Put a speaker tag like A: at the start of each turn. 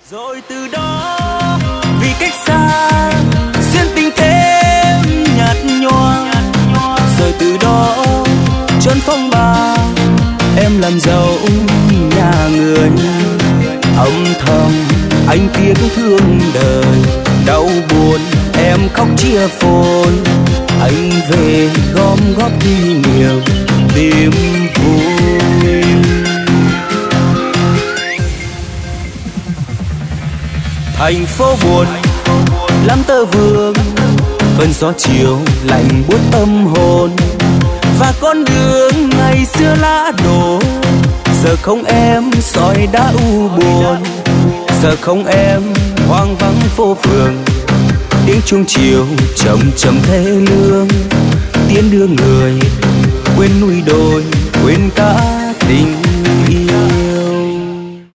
A: Rồi từ đó vì cách xa duyên tình thêm nhạt nhòa. Rồi từ đó chốn phong ba em làm dâu nhà người. Âm thầm anh tiếc thương đời, đau buồn em khóc chia phôi. Anh về gom góp kỷ niệm tìm vui. Thành phố buồn lắm tơ vương, cơn gió chiều lạnh buốt tâm hồn. Và con đường ngày xưa lá đổ, giờ không em sỏi đá u buồn. Giờ không em hoang vắng phố phường, tiếng chuông chiều trầm trầm thê lương. Tiến đưa người quên núi đồi, quên cả tình